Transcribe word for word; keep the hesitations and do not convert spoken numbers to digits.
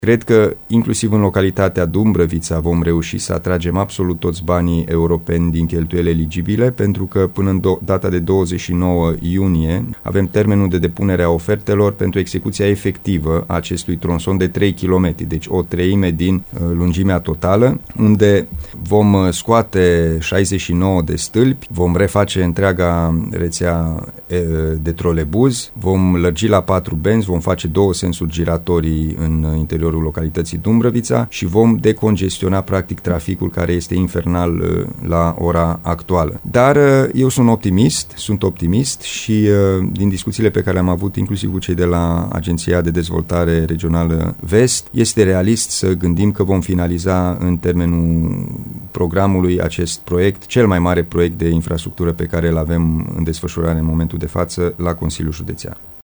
Cred că inclusiv în localitatea Dumbrăvița vom reuși să atragem absolut toți banii europeni din cheltuieli eligibile, pentru că până în do- data de douăzeci și nouă iunie avem termenul de depunere a ofertelor pentru execuția efectivă a acestui tronson de trei kilometri, deci o treime din uh, lungimea totală, unde vom scoate șaizeci și nouă de stâlpi, vom reface întreaga rețea uh, de trolebuz, vom lărgi la patru benzi, vom face două sensuri giratorii în interiorul localității Dumbrăvița și vom decongestiona practic traficul care este infernal uh, la ora actuală. Dar uh, eu sunt optimist, sunt optimist și uh, din discuțiile pe care le-am avut inclusiv cu cei de la Agenția de Dezvoltare Regională Vest, este realist să gândim că vom finaliza în termenul programului acest proiect, cel mai mare proiect de infrastructură pe care îl avem în desfășurare în momentul de față la Consiliul Județean.